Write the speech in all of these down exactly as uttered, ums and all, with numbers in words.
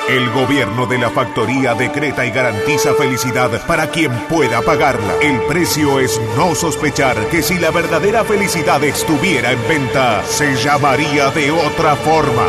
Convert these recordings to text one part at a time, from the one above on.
El gobierno de la factoría decreta y garantiza felicidad para quien pueda pagarla. El precio es no sospechar que si la verdadera felicidad estuviera en venta, se llamaría de otra forma.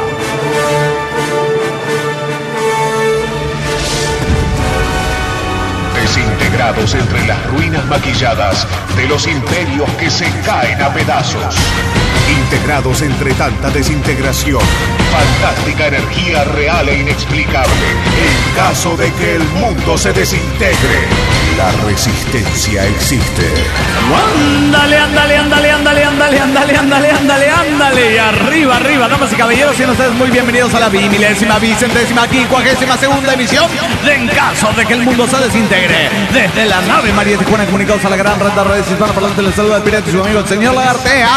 Desintegrados entre las ruinas maquilladas de los imperios que se caen a pedazos. Integrados entre tanta desintegración, fantástica energía real e inexplicable. En caso de que el mundo se desintegre, la resistencia existe. Ándale, ándale, ándale, ándale, ándale, ándale, ándale, ándale, ándale. Y arriba, arriba, damas y caballeros, sean ustedes muy bienvenidos a la bimilésima, vicentésima, quincuagésima segunda emisión de En Caso de que el Mundo se Desintegre. Desde la nave María Tijuana, comunicados a la gran red de redes hispanas parlantes, les saluda el pirata y su amigo el señor Lagartea.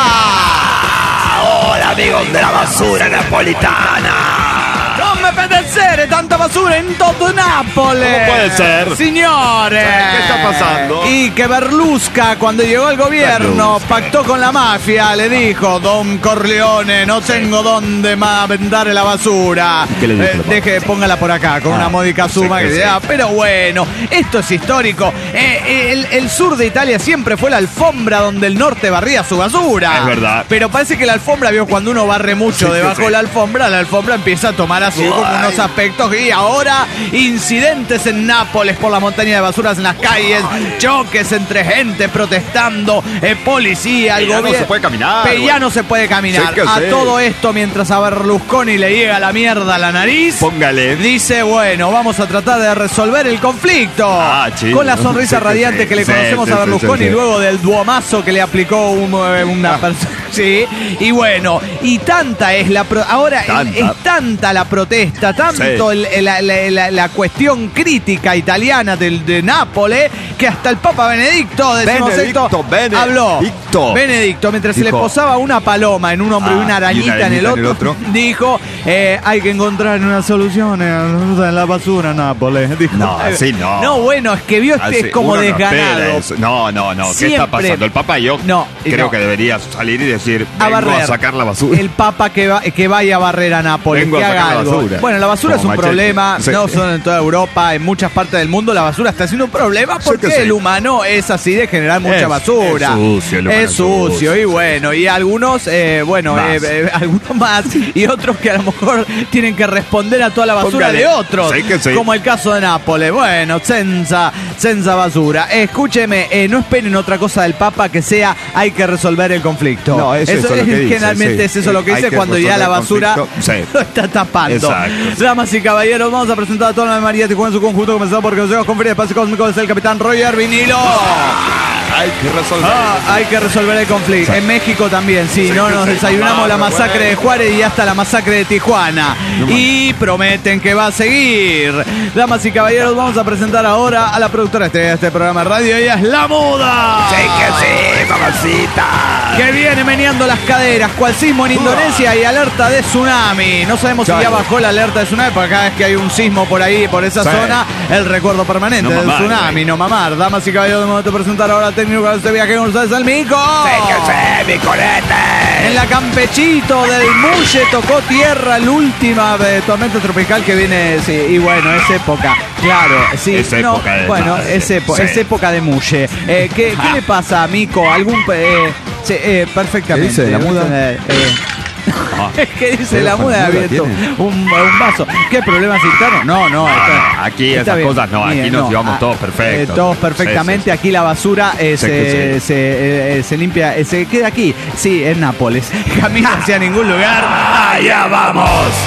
Hola amigos de la basura napolitana. No me puede ser tanta basura en todo Nápoles. ¿Cómo puede ser? Signores. ¿Qué está pasando? Y que Berlusca, cuando llegó al gobierno, Berlusca. pactó con la mafia. Le dijo: Don Corleone, no tengo dónde más vendar la basura. ¿Qué le dijo, Eh, papá? deje, póngala por acá, con Ah, una módica suma. sí, que sí. sea. Pero bueno, esto es histórico. Eh, el, el sur de Italia siempre fue la alfombra donde el norte barría su basura. Es verdad. Pero parece que la alfombra, vio, cuando uno barre mucho Sí, debajo sí. de la alfombra, la alfombra empieza a tomar así como Ay. unos aspectos. Y ahora, incidentes en Nápoles por la montaña de basuras en las calles, choques entre gente protestando, eh, policía, el Ya no gobierno. se puede caminar, Pe- ya güey. no se puede caminar. Sí que a sí. todo esto, mientras a Berlusconi le llega la mierda a la nariz, Póngale. dice: bueno, vamos a tratar de resolver el conflicto. Ah, chido. Con la sonrisa Sí que radiante sí. que le Sí, conocemos sí, a sí, Berlusconi sí, sí. luego del duomazo que le aplicó un- eh, una Ah. persona. Sí, y bueno, y tanta es la pro- ahora Tanta. es tanta la protesta, tanto Sí. el- el- la, la- la- la cuestión crítica italiana del, de Nápoles, que hasta el Papa Benedicto decimosexto Benedicto, Benedicto. habló. Benedicto, mientras se le Dijo. posaba una paloma en un hombre Ah, y una arañita, en, el otro, dijo: eh, hay que encontrar una solución en, en la basura, Nápoles. Dijo. No, así no. No, bueno, es que vio este Así, es como uno no desganado. espera eso. No, no, no. ¿Qué Siempre- está pasando? El Papa y yo No, creo no. que debería salir y decir, A vengo a barrer. sacar la basura. El Papa que, va, que vaya a barrer a Nápoles, Vengo que a haga sacar la algo. basura. Bueno, la basura Como es un machete. problema, Sí. no solo en toda Europa, en muchas partes del mundo la basura está siendo un problema Sí porque que sí. el humano es así de generar mucha Es- basura. es sucio, el humano Es es sucio, sucio, y sí. bueno, y algunos, eh, bueno, Más. eh, eh, algunos más y otros que a lo mejor tienen que responder a toda la basura Póngale. de otros, Sí que sí. como el caso de Nápoles. Bueno, senza, senza basura. Escúcheme, eh, no esperen otra cosa del Papa que sea hay que resolver el conflicto. No, es eso lo que dice, generalmente sí. es eso lo que Hay dice que cuando ya la resolver el basura conflicto, sí. lo está tapando. Exacto. Damas y caballeros, vamos a presentar a toda la María Tijuana en su conjunto, comenzando por Consejos Conferencia de Espacio Cósmico desde el capitán Roger Vinilo. Hay que resolver. Ah, hay que resolver el conflicto. En México también, sí, Sí, no sí, nos sí. desayunamos Ah, la pero masacre bueno. de Juárez y hasta la masacre de Tijuana. Y prometen que va a seguir. Damas y caballeros, vamos a presentar ahora a la productora estrella de este programa de radio. Ella es La Muda. Sí que sí, mamacita. Que viene meneando las caderas, cual sismo en Indonesia y alerta de tsunami. No sabemos si Claro. ya bajó la alerta de tsunami, porque cada vez que hay un sismo por ahí, por esa Sí. zona, el recuerdo permanente No del mamar, tsunami, güey. no mamar. Damas y caballeros, de momento presentar ahora al técnico de este viaje con ustedes, el Mico. Sí que sí, mi colete. En la Campechito del Mulle tocó tierra la última eh, tormenta tropical que viene, sí, y bueno, es época, claro, sí, Es no, época de bueno, madre, es, epo- sí. es época de Mulle. Eh, ¿qué, ¿Qué le pasa, Mico? ¿Algún eh, sí, eh, perfectamente? ¿Qué dice de la muda? Eh, eh, Ah. ¿Qué dice Pero la con muda? muda Abierto tiene. un, un vaso. ¿Qué problemas internos? No, no. No, está- no, aquí está esas bien. cosas no, aquí Bien, nos llevamos ah, todos perfectos. eh, todos perfectamente. Sí, sí, sí. Aquí la basura eh, Sí se, que sí. se, eh, eh, se limpia, eh, se queda aquí. Sí, en Nápoles. Camina hacia ningún lugar. ¡Allá vamos!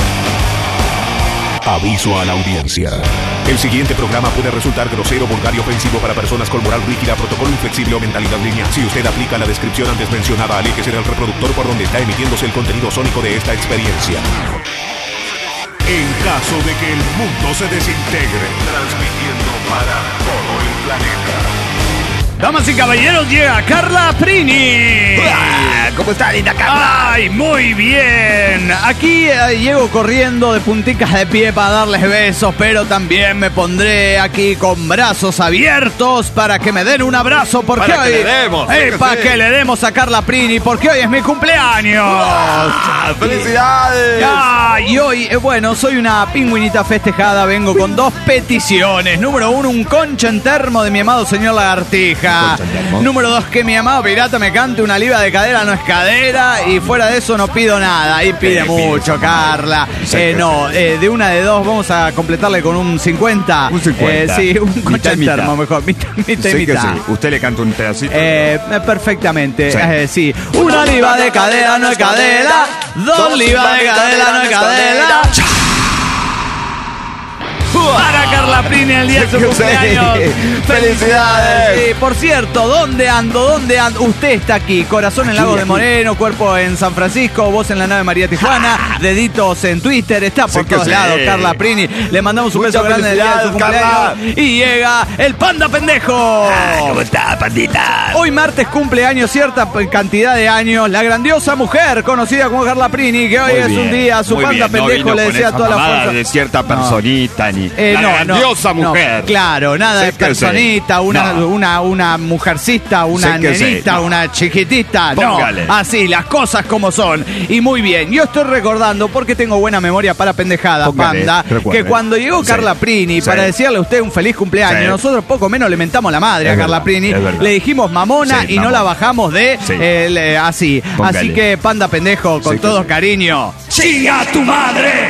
Aviso a la audiencia. El siguiente programa puede resultar grosero, vulgar y ofensivo para personas con moral rígida, protocolo inflexible o mentalidad lineal. Si usted aplica la descripción antes mencionada, aléjese del reproductor por donde está emitiéndose el contenido sónico de esta experiencia. En caso de que el mundo se desintegre, transmitiendo para todo el planeta. Damas y caballeros, llega Carla Prini. Ah, ¿Cómo está, linda Carla? Ay, muy bien. Aquí eh, llego corriendo de punticas de pie para darles besos, pero también me pondré aquí con brazos abiertos para que me den un abrazo porque Para hoy que le demos, sí eh, que para sí. que le demos a Carla Prini porque hoy es mi cumpleaños. Ah, ¡Felicidades! Ah, Ah, y hoy, eh, bueno, soy una pingüinita festejada, vengo con dos peticiones. Número uno, un concha en termo de mi amado señor Lagartija. Número dos, que mi amado pirata me cante una liba de cadera, no es cadera. Y fuera de eso no pido nada. Ahí pide mucho, Carla. Eh, no, eh, de una de dos vamos a completarle con un cincuenta. Un cincuenta. Eh, sí, un concha en mitad. termo mejor. Mitad, mitad y Sí que mitad. sí. Usted le canta un pedacito. Eh, perfectamente, Sí. eh, sí. Una liba de cadera no es cadera. Dos libas de cadera no es cadera. Para Carla Prini el día de su Sí, cumpleaños. sí. ¡Felicidades! Sí, por cierto, ¿dónde ando? ¿Dónde ando? Usted está aquí. Corazón en Lago de Moreno, cuerpo en San Francisco, voz en la nave María Tijuana, deditos en Twitter, está por Sí que todos sí. lados, Carla Prini. Le mandamos un Muchas beso grande en el día de su felicidades, cumpleaños. Carla. Y llega el Panda Pendejo. ¿Cómo está, pandita? Hoy martes cumpleaños, cierta cantidad de años, la grandiosa mujer conocida como Carla Prini, que hoy Muy es bien, un día, su muy panda bien. No pendejo vino le con desea esa toda la mamada fuerza. de cierta personita ni Eh, la no, no, grandiosa no, mujer. claro, nada de Sé que sí. personita, una, No. una, una mujercista, una Sé que sí, nenita, no. una chiquitita. Póngale. No, así, las cosas como son. Y muy bien, yo estoy recordando, porque tengo buena memoria para pendejadas, Póngale, Panda, recuerde. que cuando llegó Sí. Carla Prini Sí. para decirle a usted un feliz cumpleaños, Sí. nosotros poco menos le mentamos la madre Es a Carla verdad, Prini, es verdad. le dijimos mamona Sí, y no mamona. la bajamos de Sí. eh, le- así. Póngale. Así que, Panda pendejo, con Sí, todo que- cariño. ¡Chinga tu madre!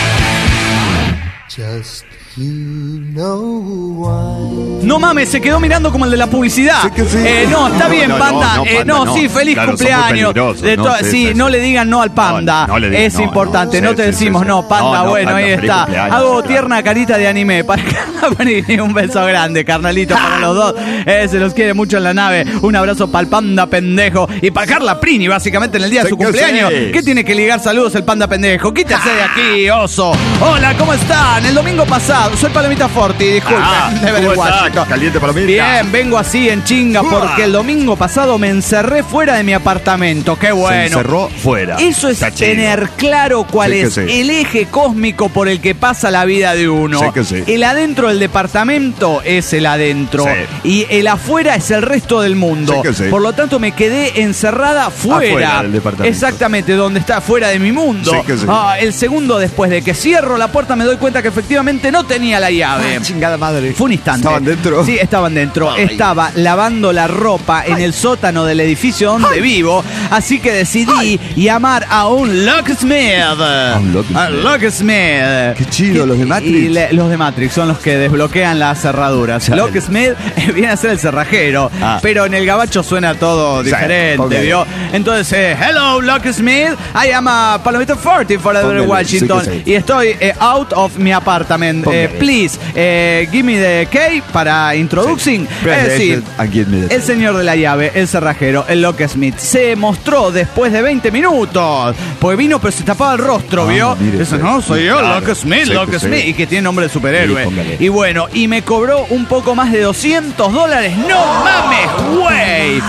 Just you know why. No mames, se quedó mirando como el de la publicidad. Sí que sí. Eh, no, está No, bien, no, Panda. no, no, Eh, Panda, no, no. sí, feliz Claro, son muy cumpleaños. peligrosos, De ¿no? to- Sí, sí, sí, no sí. le digan no al Panda. No, no le digan, es no, importante, no. no, te Sí, sí, decimos sí, no, sí. Panda, No, no, bueno, Panda, ahí feliz está. cumpleaños, Hago claro. tierna carita de anime para Carla Prini. Un beso grande, carnalito, para los dos. Eh, se los quiere mucho en la nave. Un abrazo para el Panda pendejo. Y para Carla Prini, básicamente, en el día de Sí su que cumpleaños. sí. ¿Qué tiene que ligar saludos el Panda pendejo? Quítase de aquí, oso. Hola, ¿cómo están? El domingo pasado, soy Palomita Forti, disculpen, Ah, de ver ¿cómo el está? Washington. Caliente palomita. Bien, vengo así en chinga porque el domingo pasado me encerré fuera de mi apartamento. Qué bueno. Se encerró fuera. Eso es Está chido. tener claro cuál Sí que es sí. el eje cósmico por el que pasa la vida de uno. Sí que sí. El adentro del departamento es el adentro Sí. y el afuera es el resto del mundo. Sí que sí. Por lo tanto me quedé encerrada fuera. Afuera del departamento. Exactamente, donde está fuera de mi mundo. Sí que sí. Ah, el segundo después de que cierro la puerta me doy cuenta que efectivamente no tenía la llave. Chingada madre. Fue un instante. ¿Estaban dentro? Sí, estaban dentro. Ay. Estaba lavando la ropa en el sótano del edificio donde vivo. Así que decidí llamar a un locksmith. A un locksmith. A locksmith. Qué chido, los de Matrix. Y le- los de Matrix son los que desbloquean las cerraduras. Chale. Locksmith eh, viene a ser el cerrajero. Ah. Pero en el gabacho suena todo Sí, diferente, póngale. ¿vio? Entonces, eh, hello, locksmith. I am a Palomita Forty for Póngale, Washington. sí que sí. Y estoy eh, out of mi apartment. Eh, Póngale. please, eh, give me the key para introducing. Es decir, el señor de la llave, el cerrajero, el locksmith, se mostró después de veinte minutos. Pues vino, pero se tapaba el rostro, Ah, ¿vio? mire Dice, usted. no, soy yo, Claro, locksmith, sí que locksmith. sí. Y que tiene nombre de superhéroe. Sí, póngale. Y bueno, y me cobró un poco más de doscientos dólares. ¡No mames, güey!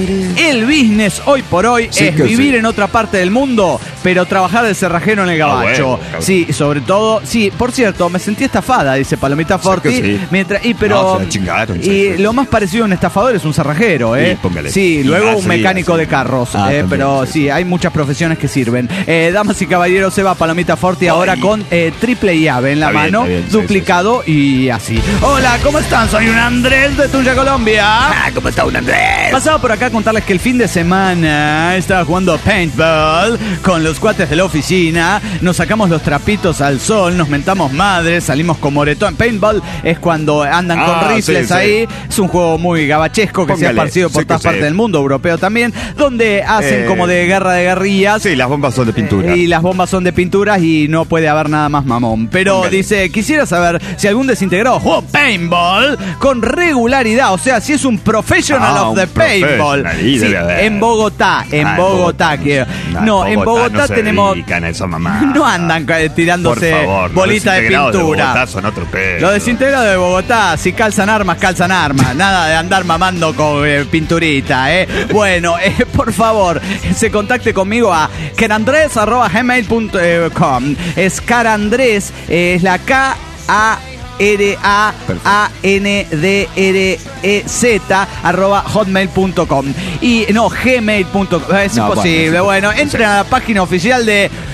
El business hoy por hoy Sí es que vivir sí. en otra parte del mundo, pero trabajar de cerrajero en el Ah, gabacho. bueno, cabrón. Sí, sobre todo, sí, por cierto, me sentí estafada, dice Palomita Forti. que sí. Mientras, y pero No, se la chingaron, y sí, sí. lo más parecido a un estafador es un cerrajero, ¿eh? Sí, póngale. Sí, Y luego más un sí, mecánico así. de carros, Ah, eh, también, pero sí, sí, hay muchas profesiones que sirven. Eh, damas y caballeros, se va Palomita Forti ahora con eh, triple llave en la Está bien, mano, está bien, sí, duplicado y así. Hola, ¿cómo están? Soy un Andrés de Tunja, Colombia. Ah, ¿cómo está un Andrés? Pasaba por acá a contarles que el fin de semana estaba jugando paintball con los cuates de la oficina. Nos sacamos los trapitos al sol, nos mentamos madres, salimos con moretón. Paintball es cuando andan Ah, con rifles sí, sí. ahí. Es un juego muy gabachesco que se ha Póngale, esparcido por sí que todas sí. partes del mundo, europeo también, donde hacen Eh, como de guerra de guerrillas. Sí, las bombas son de pintura. Eh, Y las bombas son de pinturas y no puede haber nada más mamón. Pero Póngale. dice, quisiera saber si algún desintegrado jugó paintball con regularidad. O sea, si es un professional Ah, of un the paintball. professional, y Sí, debe haber. en Bogotá, en Ah, en Bogotá. Bogotá, que- no. no, Ah, en Bogotá no se tenemos... dedican a esa mamá. No andan eh, tirándose Por favor, bolita los de desintegrados pintura. De Bogotá son otro pedo. Los desintegrados de Bogotá, si calzan armas, calzan armas. Nada de andar mamando con eh, pinturita, ¿eh? Bueno, eh, por favor, se contacte conmigo a carandrés arroba gmail punto com. Es carandrés, eh, es la K A R A A N D R E Z arroba hotmail punto com y no gmail punto com. Es No, imposible. bueno, Bueno, sí. entren a la página oficial de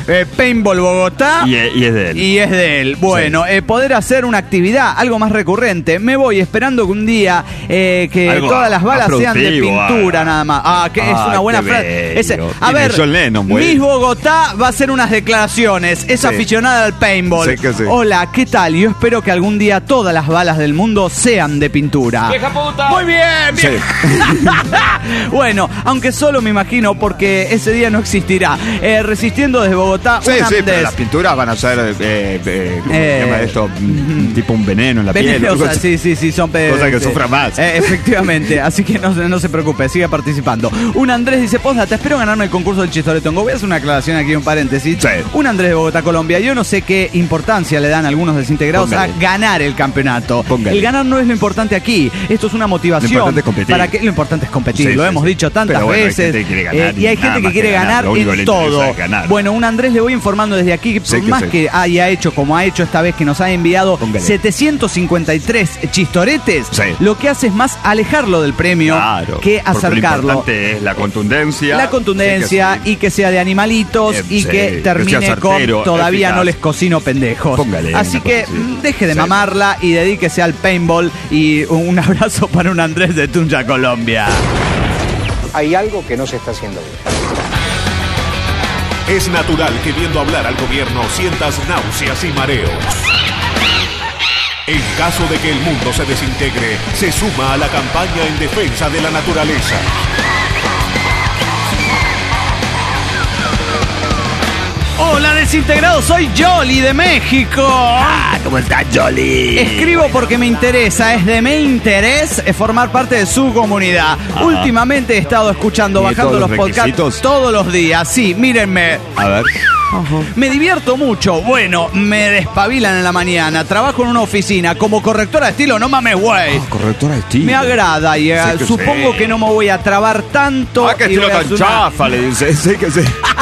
eh, Paintball Bogotá. Y, es- y es de él. Y es de él. Bueno, eh, poder hacer una actividad, algo más recurrente. Me voy esperando que un día eh, que Algo todas las balas más sean de productivo, pintura ah. nada más. Ah, que es Ay, una buena qué frase. bello. Ese- a Tiene ver, John Lennon, güey. Miss Bogotá va a hacer unas declaraciones. Es Sí. aficionada al paintball. Sí que sí. Hola, ¿qué tal? Yo espero que algún día todas las balas del mundo sean de pintura. ¡Vieja puta! Muy bien, bien. Bueno, aunque solo me imagino porque ese día no existirá. Eh, resistiendo desde Bogotá, Sí, un sí, pero Andrés. las pinturas van a ser, eh, eh, ¿cómo Eh, se llama esto? Mm, Tipo un veneno en la piel. Venenosas, algo así. sí, sí, sí, son pe- Cosa que sí. sufra más. Eh, efectivamente, así que no, se- no se preocupe, siga participando. Un Andrés dice, Posda, te espero ganarme el concurso del Chistoretongo. Voy a hacer una aclaración aquí, un paréntesis. Sí. Un Andrés de Bogotá, Colombia. Yo no sé qué importancia le dan algunos desintegrados Póngale. a ganar el campeonato. Póngale. El ganar no es lo importante aquí. Esto es una motivación. Lo importante es competir. Para que, lo importante es competir, Sí, lo sí, hemos sí. dicho tantas Pero bueno, hay veces. gente que quiere ganar Eh, y hay nada gente que más quiere que ganar. ganar Lo único que en le interesa todo. es ganar. Bueno, un Andrés le voy informando desde aquí, que por Sí que más sí. que haya hecho como ha hecho esta vez, que nos ha enviado Póngale. setecientos cincuenta y tres chistoretes, Sí. lo que hace es más alejarlo del premio Claro. que Porque acercarlo. Lo importante es la contundencia. La contundencia Sí que sí. y que sea de animalitos Eh, y sí, que que termine sea con certero, todavía eficaz. no les cocino pendejos. Póngale Así una que cosa así. mm, deje de Sí. mamarla y dedíquese al paintball y un abrazo para un Andrés de Tunja, Colombia. Hay algo que no se está haciendo bien. Es natural que viendo hablar al gobierno sientas náuseas y mareos. En caso de que el mundo se desintegre, se suma a la campaña en defensa de la naturaleza. Hola desintegrados, soy Jolly de México. Ah, ¿cómo estás, Jolly? Escribo porque me interesa, es de mi interés eh, formar parte de su comunidad. Últimamente he estado escuchando, ¿Tiene bajando todos los los podcasts requisitos? todos los días. Sí, mírenme. A ver. Me divierto mucho. Bueno, me despabilan en la mañana. Trabajo en una oficina como correctora de estilo. No mames, güey. Correctora de estilo. Me agrada y eh, Sí que supongo sí. que no me voy a trabar tanto. Ah, que y estilo voy a tan hacer una- chafa, le dice. Sí, que sí.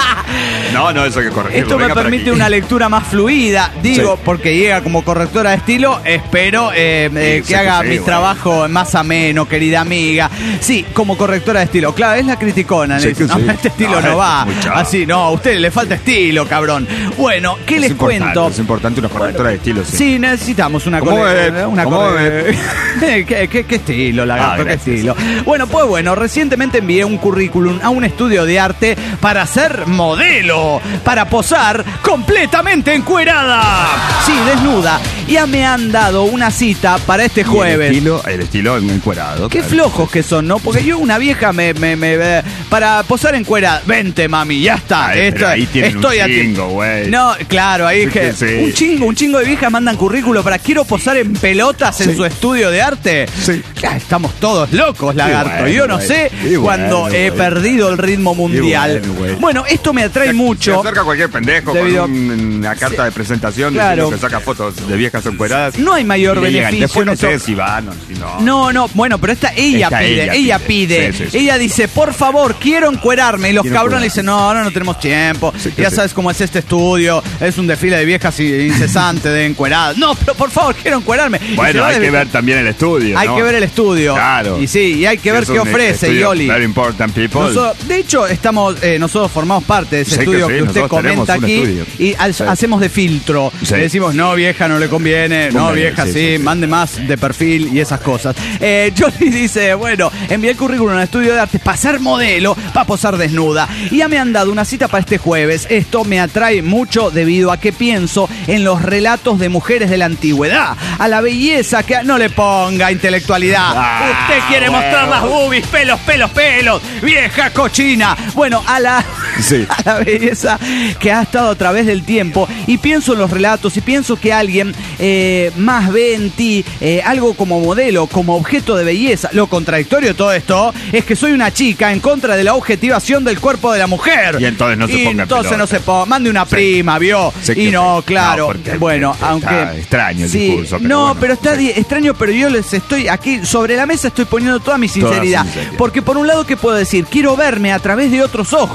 No, no, eso hay que corregirlo. Esto me Venga para permite aquí. una lectura más fluida, digo, Sí. porque llega como correctora de estilo, espero eh, eh, Sí, que sí, haga sí, mi bueno. trabajo más ameno, querida amiga. Sí, como correctora de estilo. Claro, es la criticona. Sí, le dice, que no, sí. este estilo No, no, va. es muy chafa. Así, no, a usted le falta estilo, cabrón. Bueno, ¿qué Es les importante, cuento? Es importante una correctora de estilo, sí. Sí, necesitamos una ¿Cómo corre- ve? una ¿Cómo corre- ¿Qué, qué, qué estilo, lagarto? Ah, ¿Qué gracias. estilo? Bueno, pues bueno, recientemente envié un currículum a un estudio de arte para ser modelo, para posar completamente encuerada. Sí, desnuda. Ya me han dado una cita para este Y jueves. El estilo, el estilo encuerado. Qué claro. flojos que son, ¿no? Porque yo una vieja me, me, me eh, para posar en cuera, vente mami, ya está. Ay, pero esto- ahí tienen estoy un aquí. chingo, güey. No, claro, ahí Sí que, que sí. un chingo, un chingo de viejas mandan currículo para quiero posar en pelotas en Sí. su estudio de arte. Sí. Ya, estamos todos locos, lagarto. bueno, yo no güey. sé Y cuando bueno, he güey. perdido el ritmo mundial. bueno, güey. Bueno, esto me atrae Se- mucho. Se acerca cualquier pendejo Debido- con un- una carta de presentación Claro. diciendo que saca fotos de viejas encueradas. No hay mayor y le llegan. beneficio Después no en eso. sé si van o si no. No, no, bueno, pero esta ella Esta pide, ella, ella pide. pide. Sí, sí, sí. Ella dice, por favor, quiero encuerarme. Y los Quiero cabrones le encuerarme. dicen, no, ahora no tenemos tiempo. Sí, que ya sí. sabes cómo es este estudio. Es un desfile de viejas y- incesante de encueradas. No, pero por favor, quiero encuerarme. Y se Bueno, va hay de- que ver también el estudio. Hay ¿no? que ver el estudio. Claro. Y sí, y hay que ver Es qué un ofrece, estudio Yoli. Very important people. Nosotros- de hecho, estamos, eh, nosotros formamos parte de ese Sí que estudio sí, que, usted nosotros tenemos comenta un aquí estudio. y al- Sí. hacemos de filtro. Sí. Le decimos, no, vieja, no le conviene, no, Póngale, vieja, sí, sí, sí, sí. mande más de perfil y esas cosas. Eh, Johnny dice, bueno, envié el currículum al estudio de arte para ser modelo, para posar desnuda. Y ya me han dado una cita para este jueves. Esto me atrae mucho debido a que pienso en los relatos de mujeres de la antigüedad, a la belleza que no le ponga intelectualidad. Ah, Usted quiere bueno. mostrar las boobies, pelos, pelos, pelos, vieja cochina. Bueno, a la, Sí. a la belleza que ha estado a través del tiempo y pienso en los relatos y pienso que alguien eh, más ve en ti eh, algo como modelo, como objeto de belleza. Lo contradictorio de todo esto es que soy una chica en contra de la objetivación del cuerpo de la mujer. Y entonces no se Y ponga en entonces pelota. no se ponga. Mande una Sí. prima, vio. Sí que y no, sí. claro. No, porque bueno, está aunque. extraño el sí, discurso, pero no, bueno, pero está sí. di- extraño, pero yo les estoy aquí sobre la mesa, estoy poniendo toda mi Toda sinceridad. sinceridad. Porque por un lado, ¿qué puedo decir? Quiero verme a través de otros ojos. Ah,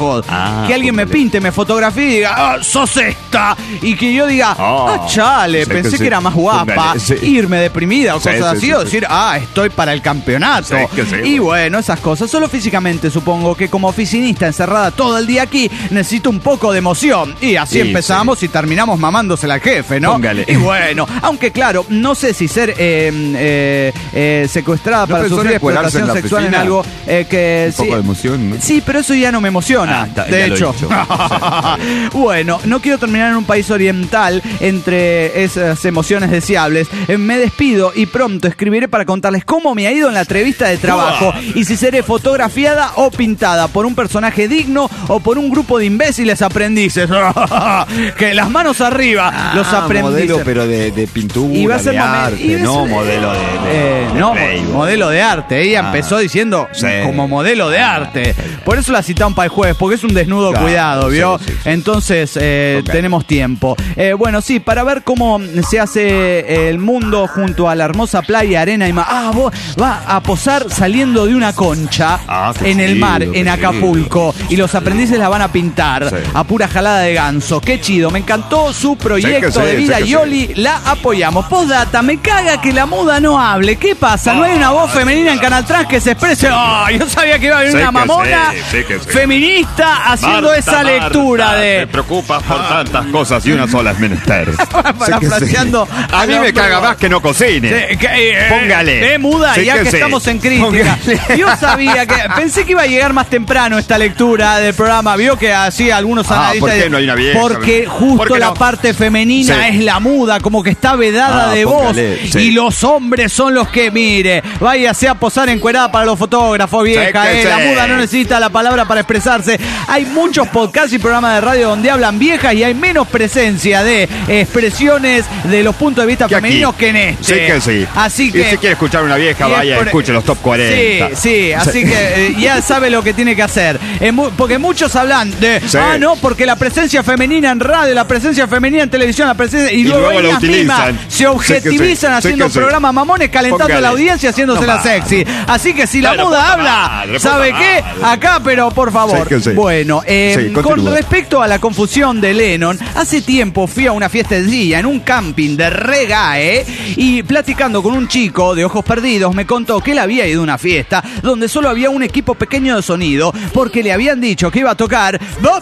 Ah, que alguien me pinte, me fotografíe y diga, ah, sos esta. Y que yo diga, ah, ah chale, sí, pensé que, sí. que era más guapa. Sí. Irme deprimida o sí, cosas sí, así. Sí, o sí. decir, ah, estoy para el campeonato. Sí, que sí, y bueno, esas cosas. Solo físicamente supongo que como oficinista encerrada todo el día aquí, necesito un poco de emoción. Y así sí, empezamos sí. y terminamos mamándosela al jefe, ¿no? Póngale. Y bueno, aunque claro, no sé si ser eh, eh, eh, secuestrada no para sufrir explotación en sexual en algo eh, que... Un sí, poco de emoción, ¿no? Sí, pero eso ya no me emociona. Ah, ta, de hecho. Bueno, no quiero terminar en un país oriental entre esas emociones deseables. Eh, me despido y pronto escribiré para contarles cómo me ha ido en la entrevista de trabajo y si seré fotografiada o pintada por un personaje digno o por un grupo de imbéciles aprendices. Que las manos arriba, ah, los aprendices. Modelo, pero de, de pintura, y va a ser de arte, y no ser, modelo de, de, eh, de no, modelo de arte. Ella ah, empezó diciendo sí. como modelo de arte. Por eso la citaron para el jueves, porque es un desnudo claro, cuidado, ¿vio? Sí, sí, sí. Entonces eh, okay. tenemos tiempo. Eh, bueno, sí, para ver cómo se hace el mundo junto a la hermosa playa, arena y mar. Ah, vos va a posar saliendo de una concha ah, en el mar, chido, en Acapulco. Chido. Y los aprendices la van a pintar sí. a pura jalada de ganso. Qué chido, me encantó su proyecto sí, de vida. Yoli, sí. la apoyamos. Postdata, me caga que la muda no hable. ¿Qué pasa? ¿No hay una voz femenina en Canal Trans que se exprese? Oh, yo sabía que iba a haber sí una mamona sí, sí sí. feminista haciendo Marta, esa lectura Marta, de... Te preocupas por tantas cosas y una sola es menester. Parafraseando sí. A mí me caga más que no cocine. Sí, que, eh, Póngale. Eh, muda, sí ya que, que sí. estamos en crítica. Póngale. Yo sabía que... Pensé que iba a llegar más temprano esta lectura del programa. Vio que así algunos ah, analistas... ¿por qué no hay una vieja? Porque justo la no? parte femenina sí. es la muda, como que está vedada ah, de póngale, voz. Sí. Y los hombres son los que, mire, váyase a posar encuerada para los fotógrafos, vieja. Sí, eh, sí. La muda no necesita la palabra para expresarse. Hay muchos podcasts y programas de radio donde hablan viejas y hay menos presencia de expresiones de los puntos de vista femeninos que en este. Sí que sí. Así que... Y si quiere escuchar una vieja, vaya, por... escuche los top cuarenta. Sí, sí, así que eh, ya sabe lo que tiene que hacer. Eh, mu- porque muchos hablan de, sí. ah, no, porque la presencia femenina en radio, la presencia femenina en televisión, la presencia... Y, y luego, luego ellas mismas se objetivizan sí sí. haciendo sí programas sí. mamones, calentando Póngale. la audiencia, haciéndosela no sexy. Así que si la claro, muda habla, madre, ¿sabe qué? Madre. Acá, pero por favor. Sí sí. Bueno, eh, sí, con respecto a la confusión de Lennon, hace tiempo fui a una fiesta de día en un camping de reggae y platicando con un chico de ojos perdidos me contó que él había ido a una fiesta donde solo había un equipo pequeño de sonido porque le habían dicho que iba a tocar Bob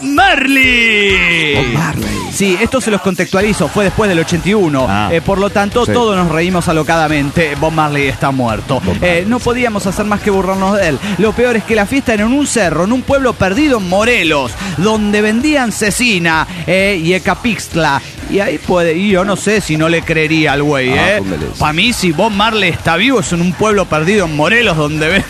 Marley. Bob Marley. Sí, esto se los contextualizo, fue después del ochenta y uno, ah, eh, por lo tanto sí. todos nos reímos alocadamente. Bob Marley está muerto. Eh, no podíamos hacer más que burlarnos de él. Lo peor es que la fiesta era en un cerro, en un pueblo perdido en Morelos, donde vendían cecina eh, y ecapixtla. Y ahí puede, y yo no sé si no le creería al güey, ah, ¿eh? Para mí, si Bob Marley está vivo, es en un pueblo perdido en Morelos, donde ven...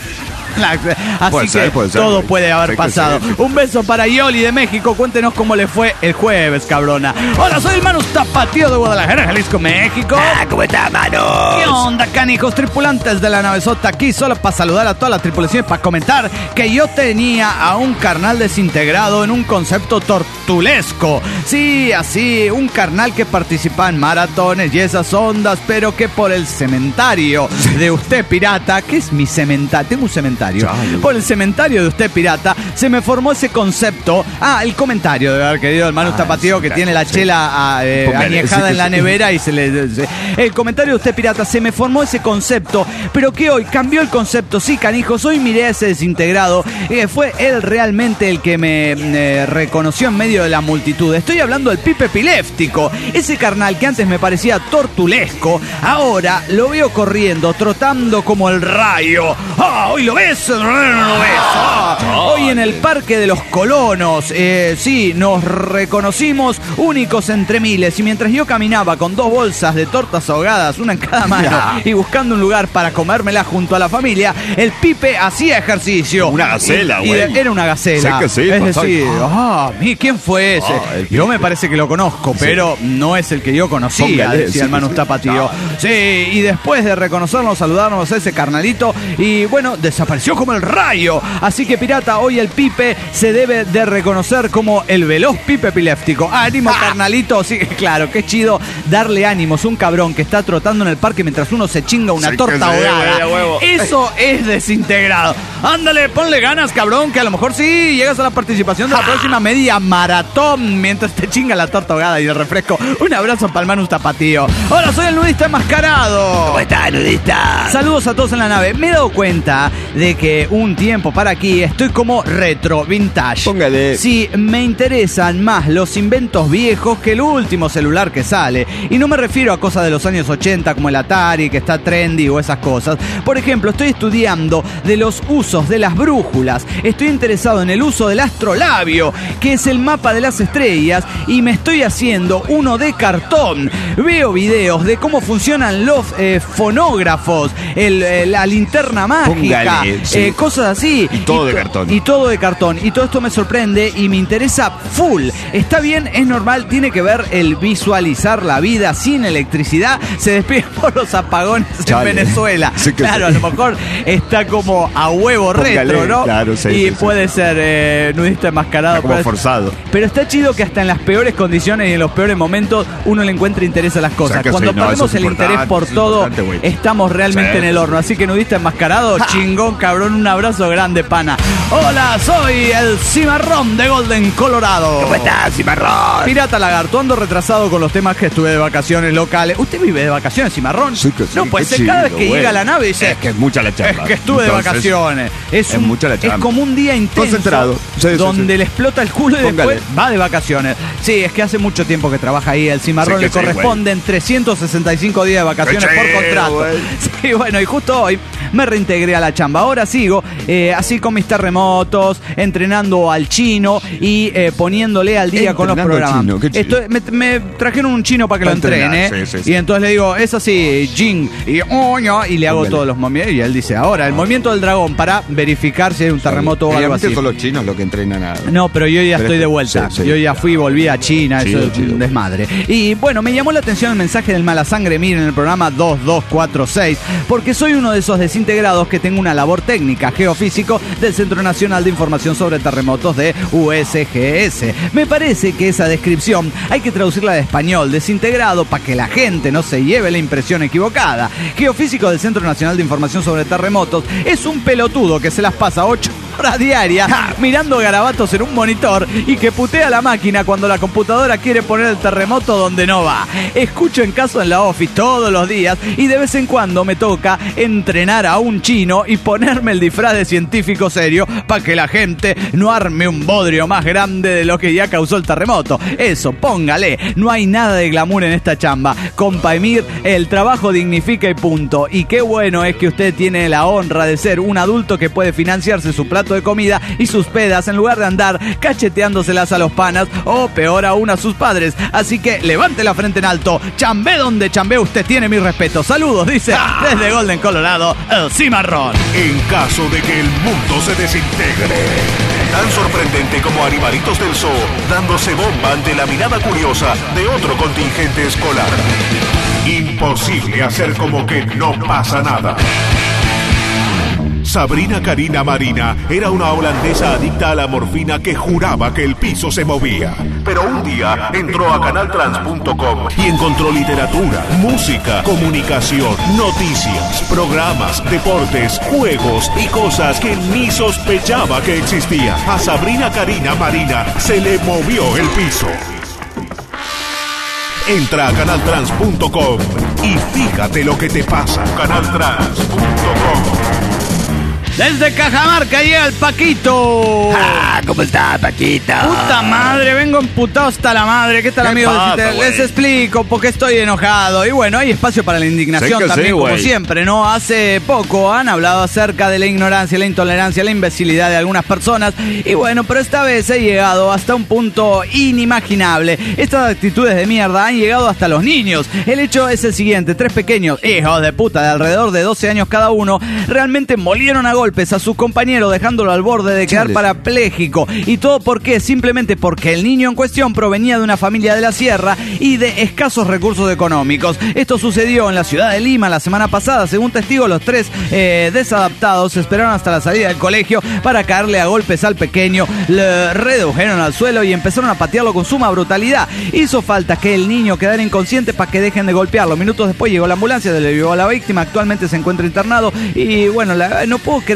Así puede que ser, puede ser, todo puede haber pasado. Sí. Un beso para Yoli de México. Cuéntenos cómo le fue el jueves, cabrona. Hola, soy el Manu Tapatío de Guadalajara, Jalisco, México. Ah, ¿cómo está, Manu? ¿Qué onda, canijos? Tripulantes de la navezota aquí, solo para saludar a toda la tripulación y para comentar que yo tenía a un carnal desintegrado en un concepto tortulesco. Sí, así, un carnal que participa en maratones y esas ondas, pero que por el cementerio de usted pirata, ¿qué es mi cementerio? Tengo un cementerio. Por el cementerio de usted pirata se me formó ese concepto. Ah, el comentario de haber querido el Manu ah, Tapatío sí, que claro, tiene la sí. chela eh, añejada sí, en la sí. nevera y se le... Se, el comentario de usted pirata, se me formó ese concepto, pero que hoy cambió el concepto. Sí, canijos, hoy miré a ese desintegrado. Eh, fue él realmente el que me eh, reconoció en medio de la multitud. Estoy hablando del Pipe Piléptico. Ese carnal que antes me parecía tortulesco, ahora lo veo corriendo, trotando como el rayo. ¡Ah, hoy lo ves! No lo ves. Ah, hoy en el Parque de los Colonos, eh, sí, nos reconocimos únicos entre miles. Y mientras yo caminaba con dos bolsas de tortas ahogadas, una en cada mano, y buscando un lugar para comérmela junto a la familia, el Pipe hacía ejercicio. Una gacela, güey. Era una gacela. Sí que sí, es decir, ah, ¿quién fue ese? Ah, yo me parece que lo conozco, pero sí. no es el que yo conocía, Póngale, decía sí, el Manu sí, Tapatío. Sí. sí, y después de reconocernos, saludarnos a ese carnalito, y bueno, desapareció como el rayo. Así que, pirata, hoy el Pipe se debe de reconocer como el veloz Pipe Piléptico. Ánimo, ah. carnalito. Sí, claro, qué chido darle ánimos a un cabrón que está trotando en el parque mientras uno se chinga una sí, torta ahogada. Eso es desintegrado. Ándale, ponle ganas, cabrón, que a lo mejor sí llegas a la participación de la próxima media maratón mientras te chinga la torta ahogada y el refresco. Un abrazo para el Manu Tapatío. Hola, soy el nudista enmascarado. ¿Cómo estás, nudista? Saludos a todos en la nave. Me he dado cuenta de que un tiempo para aquí estoy como retro, vintage. Póngale. Sí, me interesan más los inventos viejos que el último celular que sale. Y no me refiero a cosas de los años ochenta como el Atari, que está trendy o esas cosas. Por ejemplo, estoy estudiando de los usos de las brújulas. Estoy interesado en el uso del astrolabio, que es el mapa de las estrellas, y me estoy haciendo uno de cartón. Veo videos de cómo funcionan los eh, fonógrafos, el, eh, la linterna mágica, Póngale, sí. eh, cosas así. Y todo y de to- cartón. Y todo de cartón. Y todo esto me sorprende y me interesa full. Está bien, es normal, tiene que ver el visualizar la vida sin electricidad. Se despide por los apagones Chale. en Venezuela. Sí que claro, sí. a lo mejor está como a huevo Póngale, retro, ¿no? claro, sí, y sí, sí. puede ser eh, nudista enmascarado. Está como pero- forzado. Pero está chido que hasta en las peores condiciones y en los peores momentos uno le encuentre interés a las cosas. O sea que Cuando sí, no, perdemos eso es el interés importante, por eso es todo, importante, güey. estamos realmente Sí. en el horno. Así que nudista enmascarado, chingón, cabrón, un abrazo grande, pana. Hola, soy el Cimarrón de Golden, Colorado. ¿Cómo estás, Cimarrón? Pirata Lagarto, ando retrasado con los temas que estuve de vacaciones locales. ¿Usted vive de vacaciones, Cimarrón? Sí que sí, No, pues qué ser cada vez chido, que güey. llega a la nave dice... Es que es mucha la chamba. Es que estuve de Entonces, vacaciones. Es, es un- mucha la es chamba. como un día intenso. Concentrado. Sí, sí, donde sí. le explota el culo y Póngale. después va de vacaciones. Sí, es que hace mucho tiempo que trabaja ahí. El Cimarrón Sí le que sí, corresponden trescientos sesenta y cinco días de vacaciones Qué por chido, contrato. güey. Sí, bueno, y justo hoy me reintegré a la chamba. Ahora sigo eh, así con mis terremotos, entrenando al chino y eh, poniéndole al día con los Entrenando al programas. chino, qué chido. Estoy- me, me trajeron un chino para que Para lo entrene. entrenar, sí, sí, sí. Y entonces le digo, es así, Jing, y, oh, no, y le hago Póngale. todos los movimientos. Y él dice, ahora, el movimiento del dragón para verificar si hay un terremoto o algo Realmente así. son los chinos los que entrenan a... No, pero yo ya Pero estoy es- de vuelta. sí, sí. Yo ya fui y volví a China, Chido, eso es chido. un desmadre. Y bueno, me llamó la atención el mensaje del Malasangre Mir en el programa dos dos cuatro seis, porque soy uno de esos desintegrados que tengo una labor técnica, geofísico, del Centro Nacional de Información sobre Terremotos de U S G S. Me parece que esa descripción hay que traducirla de español, desintegrado, para que la gente no se lleve la impresión equivocada. Geofísico del Centro Nacional de Información sobre Terremotos es un pelotudo que se las pasa ocho horas diarias mirando garabatos en un monitor y que putea la máquina cuando la computadora quiere poner el terremoto donde no va. Escucho en caso en la office todos los días y de vez en cuando me toca entrenar a un chino y ponerme el disfraz de científico serio para que la gente no arme un bodrio más grande de lo que ya causó el terremoto. Eso, póngale, no hay nada de glamour en esta chamba. Compa Emir, el trabajo dignifica y punto. Y qué bueno es que usted tiene la honra de ser un adulto que puede financiarse su plato de comida y sus pedas en lugar de andar cacheteándoselas a los panas o peor aún a sus padres. Así que levante la frente en alto, chambé donde chambé, usted tiene mi respeto. Saludos, dice desde Golden, Colorado, el Cimarrón. En caso de que el mundo se desintegre. Tan sorprendente como animalitos del zoo, dándose bomba ante la mirada curiosa de otro contingente escolar. Imposible hacer como que no pasa nada. Sabrina Karina Marina era una holandesa adicta a la morfina que juraba que el piso se movía. Pero un día entró a canal trans punto com y encontró literatura, música, comunicación, noticias, programas, deportes, juegos y cosas que ni sospechaba que existían. A Sabrina Karina Marina se le movió el piso. Entra a canal trans punto com y fíjate lo que te pasa. canal trans punto com. Desde Cajamarca llega el Paquito. Ah, ¿cómo está, Paquito? Puta madre, vengo emputado hasta la madre. ¿Qué tal, ¿Qué amigos? pasa, Te- güey? Les explico por qué estoy enojado. Y bueno, hay espacio para la indignación Sí que también, sí, como güey. siempre, ¿no? Hace poco han hablado acerca de la ignorancia, la intolerancia, la imbecilidad de algunas personas. Y bueno, pero esta vez he llegado hasta un punto inimaginable. Estas actitudes de mierda han llegado hasta los niños. El hecho es el siguiente: tres pequeños hijos de puta de alrededor de doce años cada uno realmente molieron a golpes a su compañero, dejándolo al borde de quedar Chales. parapléjico. ¿Y todo por qué? Simplemente porque el niño en cuestión provenía de una familia de la sierra y de escasos recursos económicos. Esto sucedió en la ciudad de Lima la semana pasada. Según testigos, los tres eh, desadaptados esperaron hasta la salida del colegio para caerle a golpes al pequeño, le redujeron al suelo y empezaron a patearlo con suma brutalidad. Hizo falta que el niño quedara inconsciente para que dejen de golpearlo. Minutos después llegó la ambulancia, le llevó a la víctima, actualmente se encuentra internado y bueno, la- no puedo creer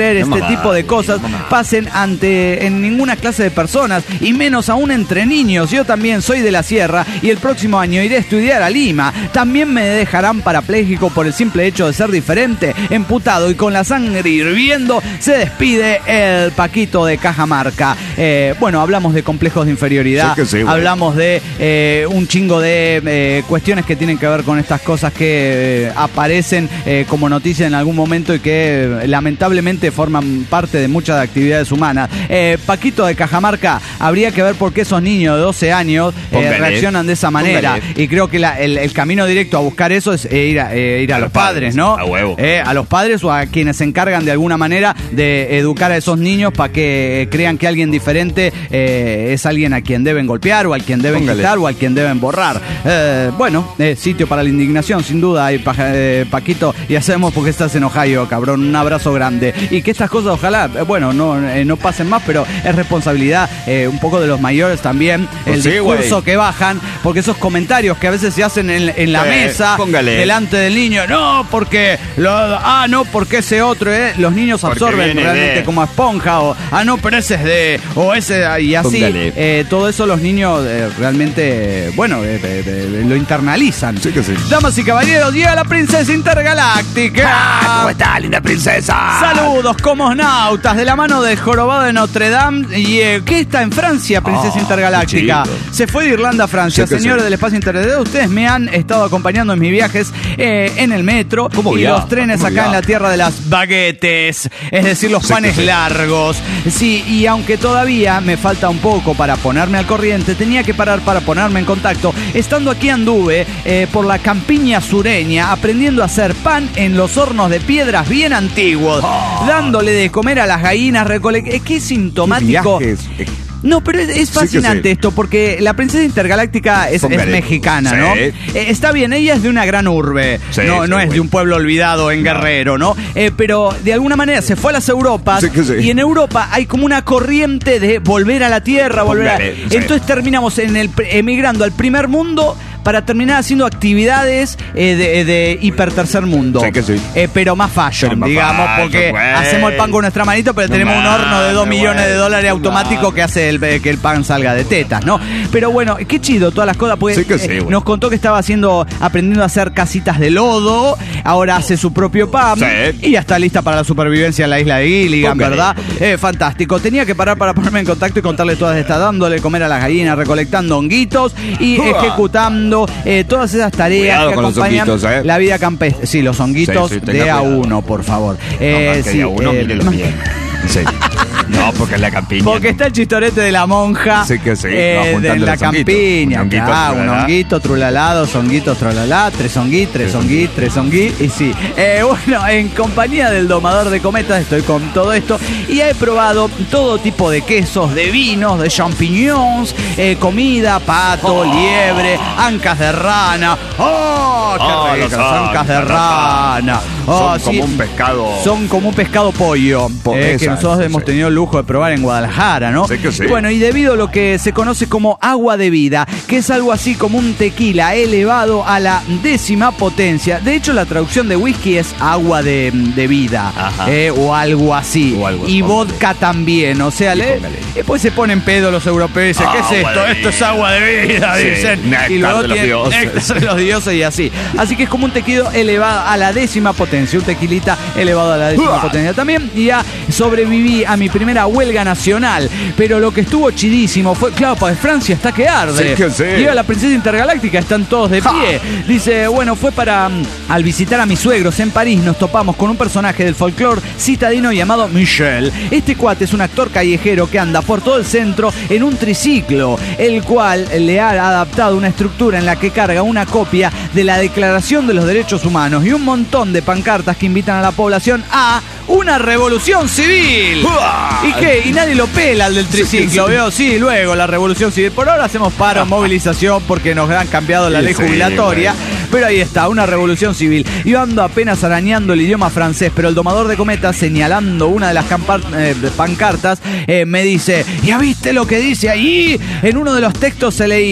creer No este mamá, tipo de cosas no mamá. pasen ante en ninguna clase de personas, y menos aún entre niños. Yo también soy de la sierra y el próximo año iré a estudiar a Lima. También me dejarán parapléjico por el simple hecho de ser diferente. Emputado y con la sangre hirviendo, se despide el Paquito de Cajamarca. Eh, bueno, hablamos de complejos de inferioridad, Sí que sí, güey. hablamos de eh, un chingo de eh, cuestiones que tienen que ver con estas cosas que eh, aparecen eh, como noticia en algún momento y que eh, lamentablemente forman parte de muchas actividades humanas. Eh, Paquito de Cajamarca, habría que ver por qué esos niños de doce años eh, Póngale. reaccionan de esa manera. Póngale. Y creo que la- el, el camino directo a buscar eso es eh, ir, a, eh, ir a, A los los padres, padres, ¿no? a huevo. Eh, a los padres o a quienes se encargan de alguna manera de educar a esos niños para que crean que alguien diferente eh, es alguien a quien deben golpear o al quien deben Póngale. quitar o al quien deben borrar. Eh, bueno, eh, sitio para la indignación, sin duda, hay eh, Paquito, y hacemos porque estás en Ohio, cabrón. Un abrazo grande. Y que estas cosas, ojalá, eh, bueno, no, eh, no pasen más, pero es responsabilidad eh, un poco de los mayores también, Pues el sí, discurso güey. que bajan, porque esos comentarios que a veces se hacen en, en la Sí, mesa, póngale. delante del niño, no, porque, lo, ah, no, porque ese otro, eh, los niños Porque absorben viene realmente de- como esponja, o, ah, no, pero ese es de, o ese, y así, Póngale. eh, todo eso los niños eh, realmente, eh, bueno, eh, eh, eh, lo internalizan. Sí que sí. Damas y caballeros, llega la princesa intergaláctica. Ah, ¿cómo está, linda princesa? Saludos, cosmonautas, de la mano del jorobado de Notre Dame. ¿Y eh, qué está en Francia, princesa Oh, intergaláctica? qué chido. Se fue de Irlanda a Francia. Sí que Señores sí. del espacio intergaláctico, ustedes me han estado acompañando en mis viajes eh, en el metro ¿Cómo y viaja? los trenes ¿Cómo acá viaja? en la tierra de las baguettes, es decir, los Sí que panes sí. largos. Sí, y aunque todavía me falta un poco para ponerme al corriente, tenía que parar para ponerme en contacto. Estando aquí anduve eh, por la campiña sureña aprendiendo a hacer pan en los hornos de piedras bien antiguos, dándole de comer a las gallinas, recole- es que es sintomático. Viajes. Eh, No, pero es, es que fascinante sí. esto, porque la princesa intergaláctica es, es Póngale. mexicana, Sí. ¿no? Eh, está bien, ella es de una gran urbe, Sí, no, sí, no es güey. de un pueblo olvidado en Guerrero, ¿no? Eh, pero de alguna manera se fue a las Europas, Sí que sí. y en Europa hay como una corriente de volver a la tierra, volver a... Póngale, sí. Entonces terminamos en el, emigrando al primer mundo para terminar haciendo actividades eh, de, de hipertercer mundo. Sí que sí. Eh, pero más fashion, Pero más digamos, fashion, porque güey. hacemos el pan con nuestra manito, pero No tenemos un horno de dos mames, millones de güey. dólares No automático mames. que hace el, que el pan salga de tetas, ¿no? Pero bueno, qué chido todas las cosas, porque Sí que sí, eh, güey. nos contó que estaba haciendo, aprendiendo a hacer casitas de lodo, ahora hace su propio pan Sí. y ya está lista para la supervivencia en la isla de Gilligan, Póngale, ¿verdad? póngale. Eh, fantástico. Tenía que parar para ponerme en contacto y contarle todas estas, dándole comer a las gallinas, recolectando honguitos y Uah. ejecutando eh, todas esas tareas Cuidado que con los acompañan honguitos, ¿eh? la vida campestre. Sí, los honguitos Sí, sí, tenga de a cuidado. uno, por favor. No, Eh, más que sí, de a uno, eh, mírelo bien. En serio. No, porque en la campiña. porque está el chistorete de la monja Sí que sí, eh, va juntando de la los honguitos. campiña. Un honguito, Claro, un trulalá. honguito, trulalá, dos honguitos, trulalá, tres honguí, tres honguí, tres honguí. Y sí, eh, bueno, en compañía del domador de cometas estoy con todo esto y he probado todo tipo de quesos, de vinos, de champiñones, eh, comida, pato, Oh. liebre, ancas de rana. ¡Oh, qué Oh, ricas! los Ancas de ancas, rana. Oh, Son sí. como un pescado. Son como un pescado pollo, Po- eh, que exacto, nosotros sí. hemos tenido el lujo de probar en Guadalajara, ¿no? Sí que sí. Y bueno, y debido a lo que se conoce como agua de vida, que es algo así como un tequila elevado a la décima potencia. De hecho, la traducción de whisky es agua de, de vida, Ajá. eh, o algo así. O algo, y póngale. vodka también, o sea, Y le, póngale. después se ponen pedo los europeos y dicen, Ah, ¿qué es agua esto? de Esto es vida. agua de vida, Sí, dicen. néctar y luego de los tiene- dioses. néctar de los dioses y así. Así que es como un tequila elevado a la décima potencia, un tequilita elevado a la décima Uah. potencia. También ya sobreviví a mi primera huelga nacional, pero lo que estuvo chidísimo fue, claro, porque Francia está que arde. Sí que sí. Llega la princesa intergaláctica, están todos de pie. Dice, bueno, fue para, mm, al visitar a mis suegros en París, nos topamos con un personaje del folclore citadino llamado Michel. Este cuate es un actor callejero que anda por todo el centro en un triciclo, el cual le ha adaptado una estructura en la que carga una copia de la Declaración de los Derechos Humanos y un montón de pancartas que invitan a la población a una revolución civil. ¡Uah! ¿Y qué? Y nadie lo pela al del triciclo, ¿veo? Sí, luego la revolución civil. Por ahora hacemos paro, movilización, porque nos han cambiado la Sí, ley sí, jubilatoria. bueno. Pero ahí está, una revolución civil. Yo ando apenas arañando el idioma francés, pero el domador de cometas, señalando una de las campar- eh, pancartas, eh, me dice, ¿ya viste lo que dice ahí? En uno de los textos se leía,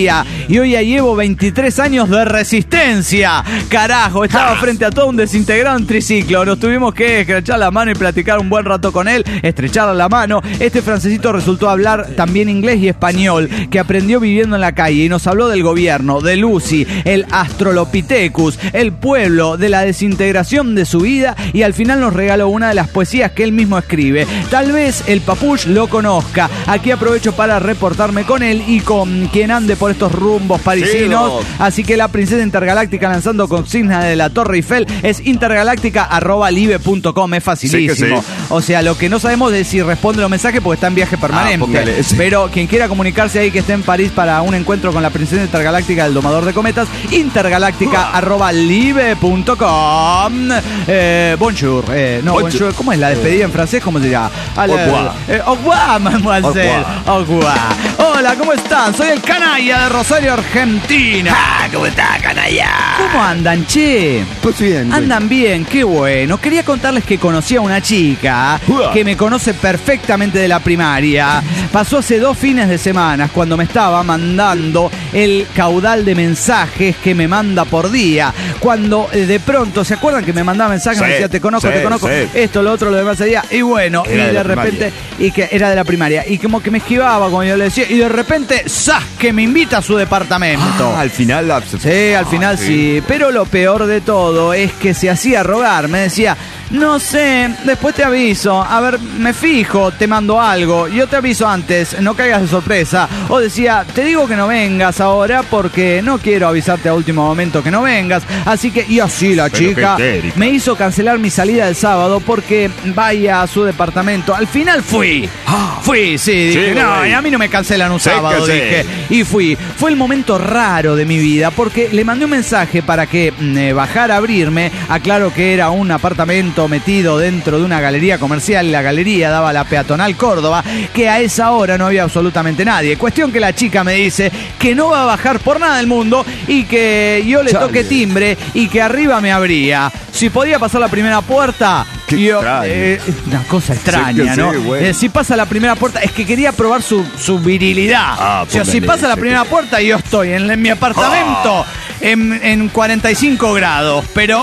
y hoy ya llevo veintitrés años de resistencia. Carajo, estaba frente a todo un desintegrado en triciclo. Nos tuvimos que estrechar la mano y platicar un buen rato con él, estrechar la mano. Este francesito resultó hablar también inglés y español, que aprendió viviendo en la calle y nos habló del gobierno, de Lucy, el Australopithecus, el pueblo, de la desintegración de su vida, y al final nos regaló una de las poesías que él mismo escribe. Tal vez el Papuch lo conozca. Aquí aprovecho para reportarme con él y con quien ande por estos rumbos parisinos. Sí, así que la princesa intergaláctica lanzando consigna de la Torre Eiffel es intergaláctica arroba live punto com. Es facilísimo. Sí sí. O sea, lo que no sabemos es si responde los mensajes porque está en viaje permanente. Ah, póngale, sí. Pero quien quiera comunicarse ahí, que esté en París para un encuentro con la princesa intergaláctica del domador de cometas, intergaláctica arroba live punto com. Eh, bonjour. Eh, no, bonjour. bonjour. ¿Cómo es la despedida en francés? ¿Cómo se llama? Au revoir. Eh, au revoir, mademoiselle. Au revoir. Hola, ¿cómo están? Soy el canalla de Rosario, Argentina. Ah, ¿cómo está, canalla? ¿Cómo andan, che? Pues bien. Andan bien, qué bueno. Quería contarles que conocí a una chica que me conoce perfectamente de la primaria. Pasó hace dos fines de semana cuando me estaba mandando el caudal de mensajes que me manda por día. Cuando eh, de pronto, ¿se acuerdan que me mandaba mensajes? Sí, me decía, te conozco, sí, te conozco, sí. Esto, lo otro, lo demás día. Y bueno, era y de, de repente, y que era de la primaria. Y como que me esquivaba, como yo le decía, y de repente, ¡zas! Que me invita a su departamento. Ah, al final la... Sí, al final ah, sí. sí. Pero lo peor de todo es que se hacía rogar. Me decía, no sé, después te aviso. A ver, me fijo, te mando algo. Yo te aviso antes, no caigas de sorpresa. O decía, te digo que no vengas ahora porque no quiero avisarte a último momento que no vengas. Así que, y así la Pero chica me hizo cancelar mi salida del sábado porque vaya a su departamento. Al final fui. Fui, sí, dije, sí, no, y a mí no me cancelan un sábado, sí, dije. Y fui. Fue el momento raro de mi vida porque le mandé un mensaje para que eh, bajara a abrirme. Aclaro que era un apartamento metido dentro de una galería comercial y la galería daba a la peatonal Córdoba, que a esa hora no había absolutamente nadie. Cuestión que la chica me dice que no va a bajar por nada del mundo y que yo le Chale. toque timbre y que arriba me abría. Si podía pasar la primera puerta, yo, eh, una cosa extraña, sí, ¿no? Sí, eh, si pasa la primera puerta, es que quería probar su, su virilidad. Ah, o sea, si pasa la primera puerta, yo estoy en, en mi apartamento. Oh. En, en cuarenta y cinco grados, pero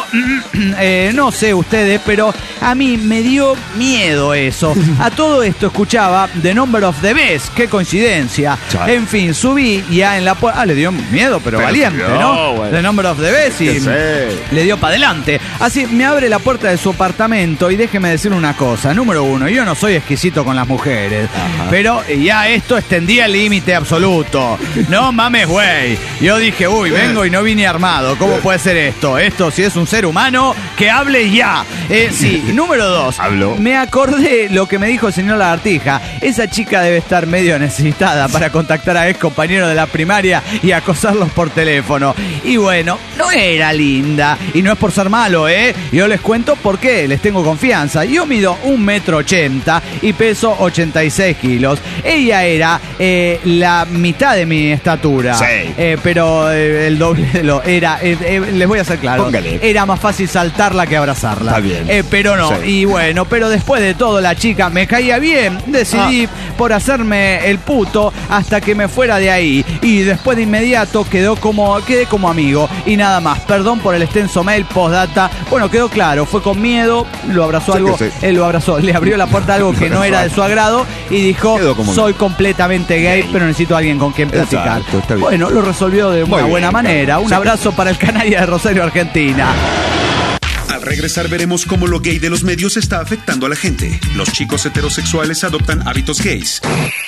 eh, no sé ustedes, pero a mí me dio miedo eso. A todo esto escuchaba The Number of the Beast, qué coincidencia. Chale. En fin, subí ya en la puerta. Ah, le dio miedo, pero, pero valiente, no, ¿no? Bueno. The Number of the Beast y le dio para adelante. Así me abre la puerta de su apartamento y déjeme decir una cosa. Número uno, yo no soy exquisito con las mujeres, Ajá. pero ya esto extendía el límite absoluto. No mames, güey. Yo dije, uy, vengo y no vine armado. ¿Cómo puede ser esto? Esto, si es un ser humano, que hable ya. Eh, sí, número dos. Habló. Me acordé lo que me dijo el señor Lagartija. Esa chica debe estar medio necesitada para contactar a ex compañeros de la primaria y acosarlos por teléfono. Y bueno, no era linda. Y no es por ser malo, ¿eh? Yo les cuento por qué les tengo confianza. Yo mido un metro ochenta y peso ochenta y seis kilos. Ella era eh, la mitad de mi estatura. Sí. Eh, pero eh, el doble Lo, era, eh, eh, les voy a hacer claro, Póngale. Era más fácil saltarla que abrazarla. Está bien. Eh, pero no, sí. Y bueno, pero después de todo la chica me caía bien. Decidí ah. por hacerme el puto hasta que me fuera de ahí. Y después de inmediato quedó como, quedé como amigo. Y nada más, perdón por el extenso mail, postdata. Bueno, quedó claro, fue con miedo, lo abrazó sí, algo, sí. él lo abrazó, le abrió la puerta a algo que no era de su agrado y dijo, soy completamente gay, gay, pero necesito a alguien con quien platicar. Exacto, bueno, lo resolvió de una Muy buena bien, manera. Un abrazo para el canalla de Rosario, Argentina. Al regresar veremos cómo lo gay de los medios está afectando a la gente. Los chicos heterosexuales adoptan hábitos gays.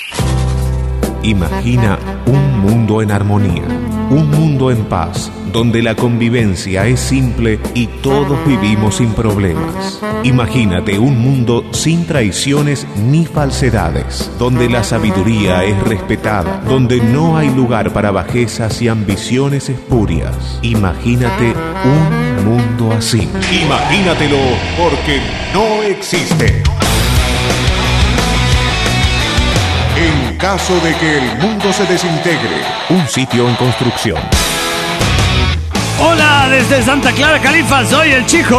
Imagina un mundo en armonía, un mundo en paz, donde la convivencia es simple y todos vivimos sin problemas. Imagínate un mundo sin traiciones ni falsedades, donde la sabiduría es respetada, donde no hay lugar para bajezas y ambiciones espurias. Imagínate un mundo así. Imagínatelo, porque no existe. En caso de que el mundo se desintegre, un sitio en construcción. Hola, desde Santa Clara, Califa, soy el Chico.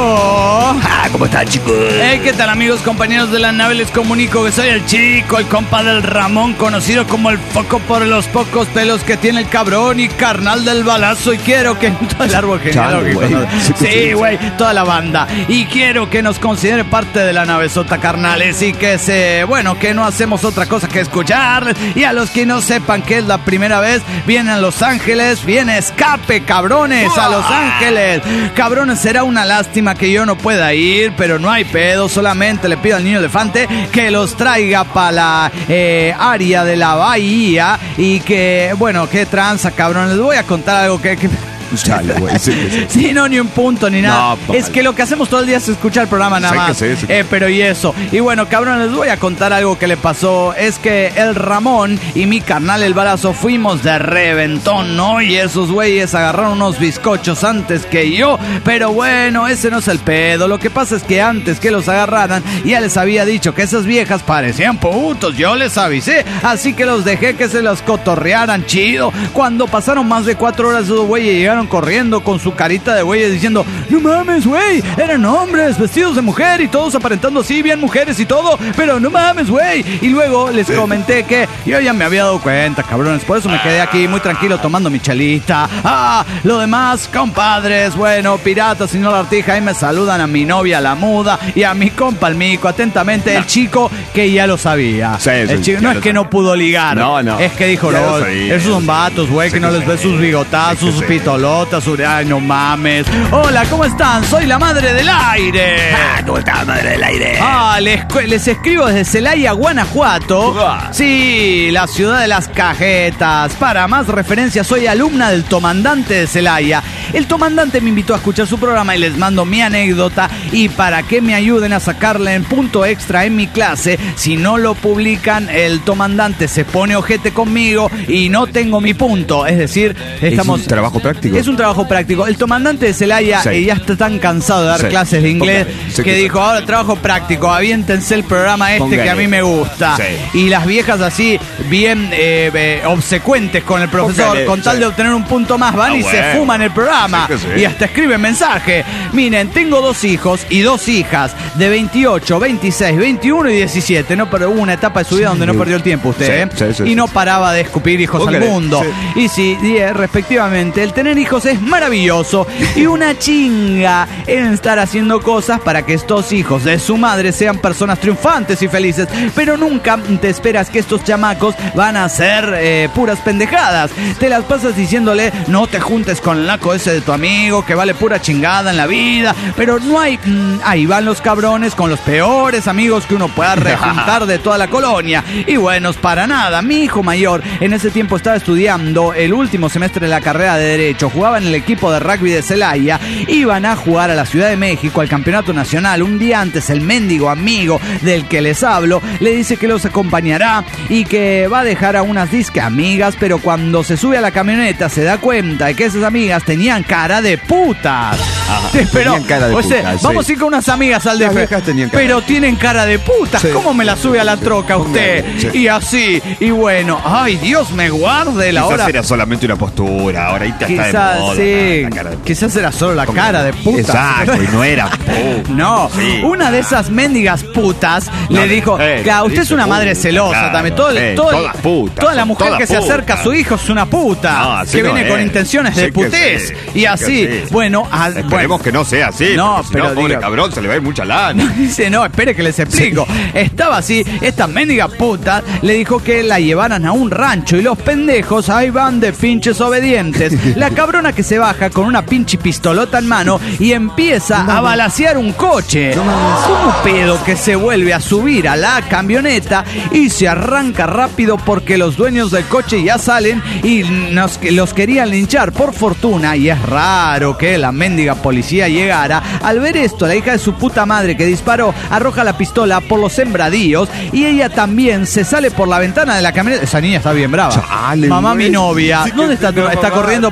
Ah, ¿cómo están, chicos? Hey, ¿qué tal, amigos, compañeros de la nave? Les comunico que soy el Chico, el compa del Ramón, conocido como el foco por los pocos pelos que tiene el cabrón y carnal del balazo. Y quiero que todo el árbol genealógico. Chale, güey. Sí, güey, toda la banda. Y quiero que nos considere parte de la navezota, carnales. Y que se, bueno, que no hacemos otra cosa que escuchar. Y a los que no sepan que es la primera vez, vienen a Los Ángeles, viene Escape, cabrones, a Los Ángeles. Cabrones, será una lástima que yo no pueda ir, pero no hay pedo. Solamente le pido al niño elefante que los traiga para la eh, área de la bahía. Y que, bueno, qué tranza, cabrones. Les voy a contar algo que... que... Chale, güey. Sí, sí. Sí, no, ni un punto ni nada. No, es que lo que hacemos todo el día es escuchar el programa nada Sé que más. sé, sé que- Eh, pero y eso. Y bueno, cabrón, les voy a contar algo que le pasó. Es que el Ramón y mi carnal el Balazo fuimos de reventón, ¿no? Y esos güeyes agarraron unos bizcochos antes que yo. Pero bueno, ese no es el pedo. Lo que pasa es que antes que los agarraran, ya les había dicho que esas viejas parecían putos. Yo les avisé. Así que los dejé que se los cotorrearan chido. Cuando pasaron más de cuatro horas, esos güeyes llegaron corriendo con su carita de güeyes diciendo: no mames, güey, eran hombres vestidos de mujer y todos aparentando así bien mujeres y todo, pero no mames, güey. Y luego les comenté que yo ya me había dado cuenta, cabrones, por eso me quedé aquí muy tranquilo tomando mi chelita. Ah, lo demás, compadres, bueno, piratas y no la artija, ahí me saludan a mi novia la muda y a mi compa el mico, atentamente, el chico que ya lo sabía. Sí, sí, El chico, ya no es lo que sabía. no pudo ligar, No, no. es que dijo, Ya lo no, sabía, esos son sí. vatos, güey, Sí que no que les ve sí. sus bigotazos, Sí que sus sí. pitolotas, sus... Ay, no mames. Hola, ¿cómo están? Soy la madre del aire. Ah, ¿cómo está, madre del aire? Ah, les, cu- les escribo desde Celaya, Guanajuato. Ah. Sí, la ciudad de las cajetas. Para más referencias, soy alumna del Tomandante de Celaya. El Tomandante me invitó a escuchar su programa y les mando mi anécdota. Y para que me ayuden a sacarle en punto extra en mi clase, si no lo publican, el Tomandante se pone ojete conmigo y no tengo mi punto. Es decir, estamos... Es un trabajo práctico. Es un trabajo práctico. El Tomandante de Celaya Sí. eh, ya está tan cansado de dar Sí. clases de inglés Póngale. Sé que que dijo, sí. ahora trabajo práctico, aviéntense el programa este Póngale. que a mí me gusta. Sí. Y las viejas así, bien eh, eh, obsecuentes con el profesor, Póngale, con tal sí. de obtener un punto más, van Ah, y se bueno. fuman el programa. Sí que sí. Y hasta escriben mensaje. Miren, tengo dos hijos y dos hijas de veintiocho, veintiséis, veintiuno y diecisiete. No, pero hubo una etapa de su vida donde no perdió el tiempo usted, Sí, ¿eh? sí, sí, y sí, no sí. paraba de escupir hijos Póngale, al mundo. sí. Y sí, y, eh, respectivamente, el tener hijos es maravilloso y una chinga en estar haciendo cosas para que estos hijos de su madre sean personas triunfantes y felices, pero nunca te esperas que estos chamacos van a ser eh, puras pendejadas. Te las pasas diciéndole, no te juntes con el naco ese de tu amigo, que vale pura chingada en la vida, pero no hay... mm, ahí van los cabrones con los peores amigos que uno pueda rejuntar de toda la colonia. Y buenos para nada. Mi hijo mayor en ese tiempo estaba estudiando el último semestre de la carrera de Derecho, jugaba en el equipo de rugby de Celaya, iban a jugar a la Ciudad de México al Campeonato Nacional. Un día antes el mendigo amigo del que les hablo le dice que los acompañará y que va a dejar a unas disque amigas, pero cuando se sube a la camioneta se da cuenta de que esas amigas tenían cara de putas. Te- pero, tenían cara de o sea, putas, sí. vamos a ir con unas amigas al D Las F, viejas tenían cara pero de- tienen cara de putas. Sí. ¿Cómo me la sube a la troca usted? Póngale, sí. Y así, y bueno, ay, Dios me guarde la Quizás hora. era solamente una postura, ahora ahorita está de Quizás, moda. sí, la cara de- quizás era solo la cara de puta. Exacto, y no era puta. No, Sí. una de esas mendigas putas No, le dijo, eh, que a usted es dice una madre puta, celosa claro, también. Todo, el- eh, todo el- todas putas, toda la son mujer todas que se acerca a su putas. hijo es una puta. No, así que no viene es. con intenciones de Sí que putés. sí, y sí así, que sí. bueno, a- Esperemos bueno. que no sea así. No, porque si pero no, pobre diga- cabrón, se le va a ir mucha lana. Dice, no, espere que les explico. Estaba así, esta mendiga puta le dijo que la llevaran a un rancho y los pendejos ahí van de pinches obedientes. La cabrona que se baja con una pinche pistolota en mano y empieza a balacear un coche. ¿Cómo pedo que se vuelve a subir a la camioneta y se arranca rápido porque los dueños del coche ya salen y nos, que los querían linchar? Por fortuna, y es raro que la mendiga policía llegara, al ver esto, la hija de su puta madre que disparó arroja la pistola por los sembradíos y ella también se sale por la ventana de la camioneta. Esa niña está bien brava. Chale, mamá, güey. mi novia. Sí que ¿Dónde está? sí, pero ¿Está mamá. corriendo por los sembradíos?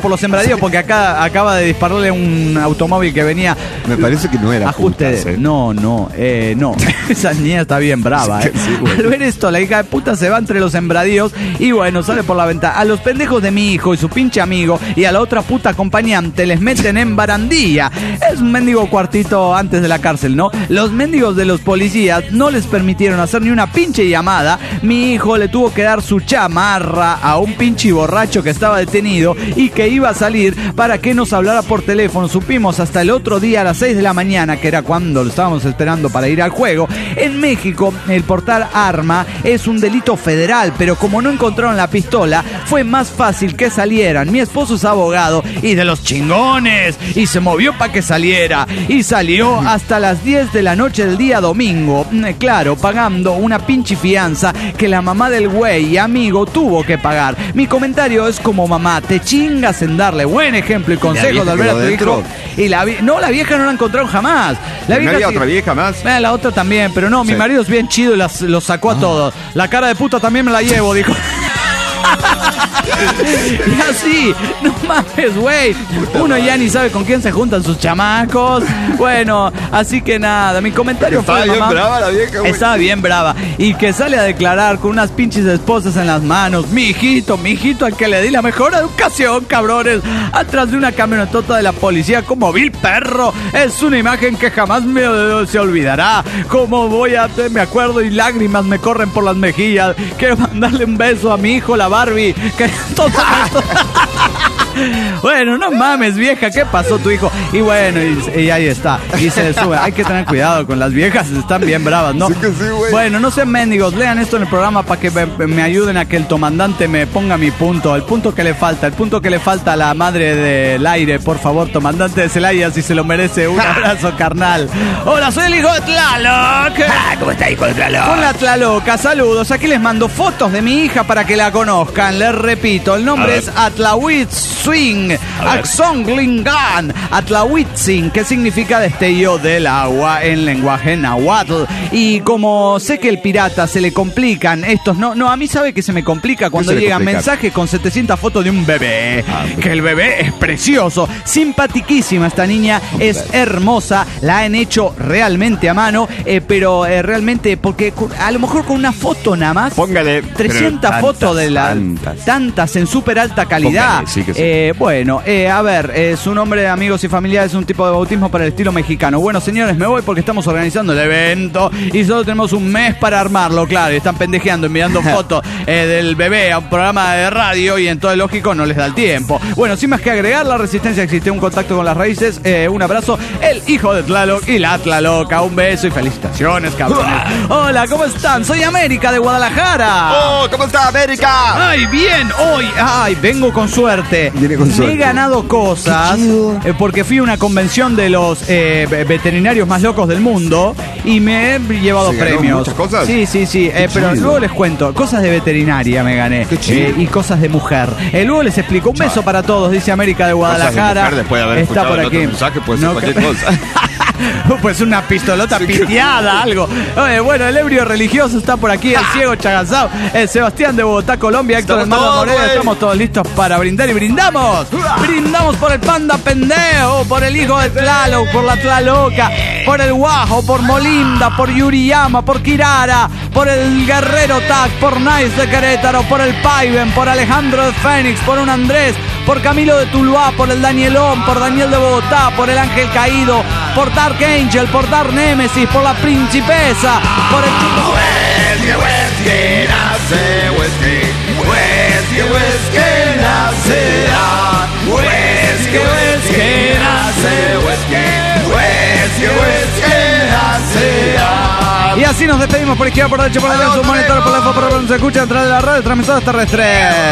radio porque acá acaba de dispararle un automóvil que venía. Me parece que no era ajuste. putas, ¿eh? No, no, eh, no. Esa niña está bien brava, ¿eh? Sí, bueno. Al ver esto, la hija de puta se va entre los sembradíos y bueno, sale por la ventana. A los pendejos de mi hijo y su pinche amigo y a la otra puta acompañante les meten en barandilla. Es un mendigo cuartito antes de la cárcel, ¿no? Los mendigos de los policías no les permitieron hacer ni una pinche llamada. Mi hijo le tuvo que dar su chamarra a un pinche borracho que estaba detenido y que iba a salir para que nos hablara por teléfono. Supimos hasta el otro día a las seis de la mañana, que era cuando lo estábamos esperando para ir al juego. En México, el portar arma es un delito federal, pero como no encontraron la pistola, fue más fácil que salieran. Mi esposo es abogado y de los chingones y se movió para que saliera y salió hasta las diez de la noche del día domingo, claro, pagando una pinche fianza que la mamá del güey y amigo tuvo que pagar. Mi comentario es como mamá, te chingas en darle buen ejemplo y consejos de ver a tu hijo. Y la vi- no, la vieja no la encontraron jamás. La ¿No vieja había sí- otra vieja más? Eh, la otra también, pero no, mi Sí. marido es bien chido y las, los sacó a todos. La cara de puta también me la llevo, dijo. Y así, no mames, güey. Uno ya ni sabe con quién se juntan sus chamacos. Bueno, así que nada, mi comentario Estaba fue, bien mamá, brava la vieja, güey. estaba bien brava. Y que sale a declarar con unas pinches esposas en las manos. Mi hijito, mi hijito al que le di la mejor educación, cabrones. Atrás de una camionetota de la policía como vil perro. Es una imagen que jamás me se olvidará. Como voy a, me acuerdo y lágrimas me corren por las mejillas. Quiero mandarle un beso a mi hijo, la Barbie. Que todo esto... Bueno, no mames, vieja, ¿qué pasó tu hijo? Y bueno, y, y ahí está. Y se sube. Hay que tener cuidado con las viejas, están bien bravas, ¿no? Sí que sí, güey. Bueno, no sean mendigos, lean esto en el programa para que me, me ayuden a que el comandante me ponga mi punto, el punto que le falta, el punto que le falta a la madre del aire, por favor, comandante de Celaya, si se lo merece, un abrazo, carnal. Hola, soy el hijo de Tlaloc. ¿Cómo está, hijo de Tlaloc? Hola, Tlaloca, saludos. Aquí les mando fotos de mi hija para que la conozcan. Les repito, el nombre es Atlahuitzin Axonglingan, Atlahuitzin, que significa destello del agua en lenguaje náhuatl. Y como sé que el pirata se le complican estos, no, no, a mí sabe que se me complica cuando se le llegan complica? mensajes con setecientas fotos de un bebé. Ah, Que el bebé es precioso, simpatiquísima esta niña, es hermosa, la han hecho realmente a mano, eh, pero eh, realmente, porque cu- a lo mejor con una foto nada más, Póngale trescientas pero fotos de la tantas. tantas en súper alta calidad. Póngale, sí que sí. Eh, bueno, eh, a ver, eh, su nombre de amigos y familiares es un tipo de bautismo para el estilo mexicano. Bueno, señores, me voy porque estamos organizando el evento y solo tenemos un mes para armarlo, claro. Y están pendejeando, enviando fotos eh, del bebé a un programa de radio y entonces, lógico, no les da el tiempo. Bueno, sin más que agregar, la resistencia existe, un contacto con las raíces, eh, un abrazo, el hijo de Tlaloc y la Tlaloca, un beso y felicitaciones, cabrones. Hola, ¿cómo están? Soy América de Guadalajara. ¡Oh! ¿Cómo está América? Ay, bien, hoy, ay, vengo con suerte. Viene con Me suerte. he ganado cosas Qué chido. eh, porque fui a una convención de los eh, ve- veterinarios más locos del mundo y me he llevado ¿Se ganó premios. muchas cosas? Sí, sí, sí, eh, Qué pero chido. luego les cuento, cosas de veterinaria me gané. Qué chido. eh, y cosas de mujer. Eh, luego les explico, un beso para todos, dice América de Guadalajara. mujer, después de haber Está escuchado por el aquí. otro mensaje, puede ser No, cualquier que- cosa. Pues una pistolota piteada, algo. Oye, bueno, el ebrio religioso está por aquí, el ciego Chagazao, el Sebastián de Bogotá, Colombia, Héctor Estamos Hermano todos, Moreno, güey. estamos todos listos para brindar y brindamos. Brindamos por el panda pendejo, por el hijo de Tlaloc, por la Tlaloca, por el Guajo, por Molinda, por Yuriyama, por Kirara, por el Guerrero Tag, por Nice de Querétaro, por el Paiven, por Alejandro de Fénix, por un Andrés, por Camilo de Tuluá, por el Danielón, por Daniel de Bogotá, por el Ángel Caído, por Dark Angel, por Dark Nemesis, por la Principesa, por el Y así nos despedimos por izquierda, por derecha, por la derecha, sus monitores, por la info, por donde se escucha a través de la radio, transmisores terrestres.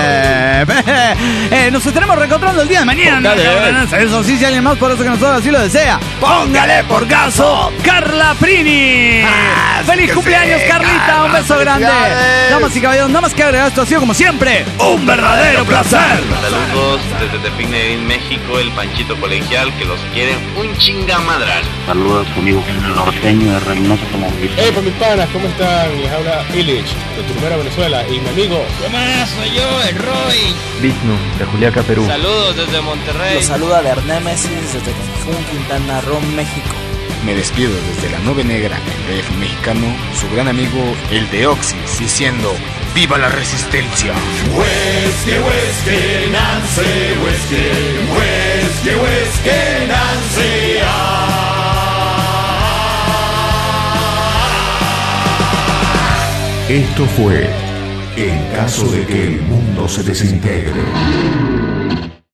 Eh, nos estaremos reencontrando el día de mañana. Póngale. Eso sí, si alguien más por eso que nosotros así lo desea. Póngale por caso, Carla Prini. Ah, sí Feliz que cumpleaños, sí, Carlita. Carla, Un beso grande. felicidades. Damas y caballeros, nada más que agregar, esto ha sido como siempre un verdadero placer. Saludos desde Tepic, México, el Panchito Colegial, que los quiere un chingamadral. Saludos conmigo, el norteño de Reynosa como Eh, pues mi panas, ¿cómo están? Les habla Illich, de Turbera, Venezuela, y mi amigo... ¿Qué más? Soy yo, el Roy. Vigno, de Juliaca, Perú. Saludos desde Monterrey. Los saluda Bernémesis desde Cancún, Quintana Roo, México. Me despido desde la Nube Negra, el D F mexicano, su gran amigo, el de Oxys, diciendo... ¡Viva la resistencia! Whisky, whisky, Nancy, whisky, whisky, whisky, Nancy. Esto fue En caso de que el mundo se desintegre.